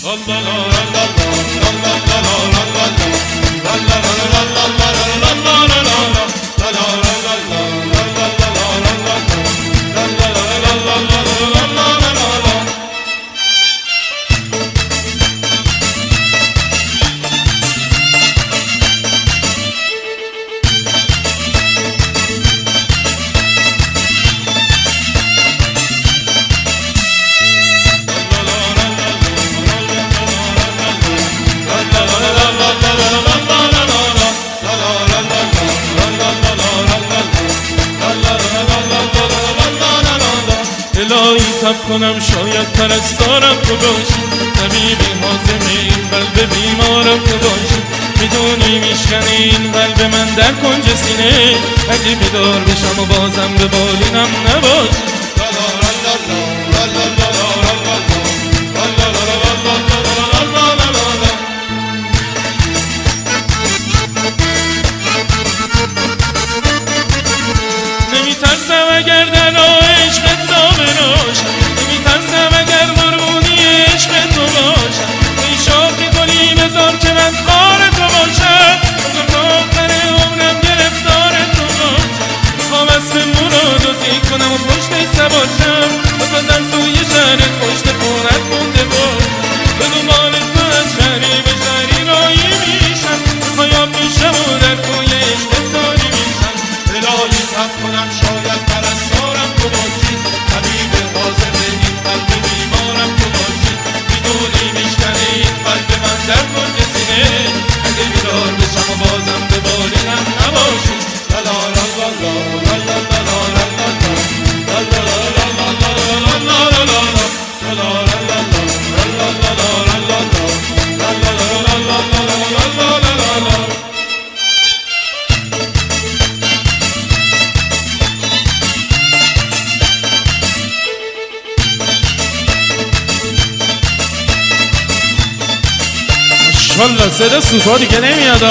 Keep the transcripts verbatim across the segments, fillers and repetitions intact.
الهی تب کنم شاید پرستارم تو باشی، طبیب حازم این قلب بیمارم تو باشی. میدونی میشکنه این قلب من در کنج سینه، اگه بیدار بشم و بازم به بالینم نباشی. نمیترسم اگر در راه عشقت ثابت باشم، نمیترسم اگر قربونی عشق تو باشم. ای شاخ گلی بذار که من خار تو باشم، بذار تا آخر عمرم گرفتار تو باشم. میخوام اسب مراد و زی کنم و پشتش سوارشم، بزنم سوی شهرت پشت خونت مونده باشم. به دنبال تو از شهری به شهری رایی میشم، میخوایم میشم و در کوی عشقت تاری میشم. الهی تب کنم شاید پرستارم تو باشی، طبیب حاضر این قلب بیمارم تو باشی. میدونی میشکنه این قلب من در کنج سینه، اگه بیدار بشم و بازم به بالینم نباشی. لا لا لا لا لا لا لا لا لا لا ماشاءالله صدا سوپا دیگه نمیاد.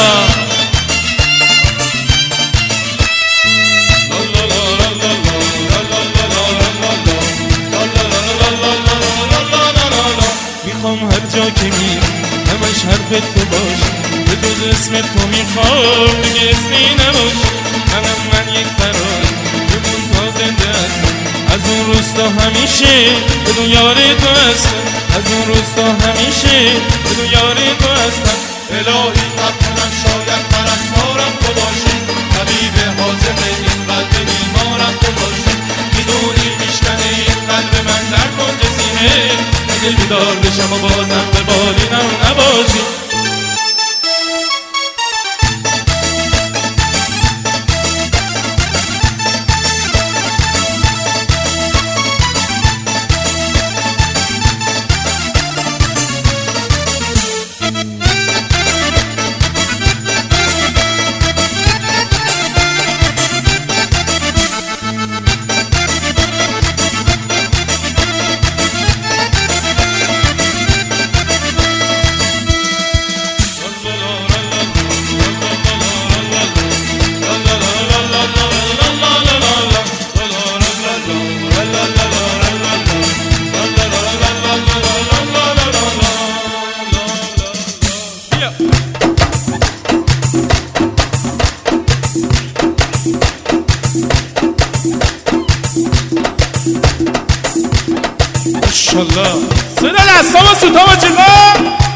میخوام هر جا که میرم همش حرف تو باشه، به جز اسم تو میخوام دیگه اسمی نباشه. منم من یک فرار بمون تا زنده هستم، از اون روز تا همیشه بدون یار تو هستم، از اون روز تا همیشه بدون یار تو هستم. الهی تب کنم شاید پرستارم تو باشی، طبیب حاضر این قلب بیمارم تو باشی. میدونی میشکنه این قلب من در کنج سینه، اگه بیدار بشم و بازم به بالینم نباشی. ماشاءالله صدا دستام و سوتا با چیکار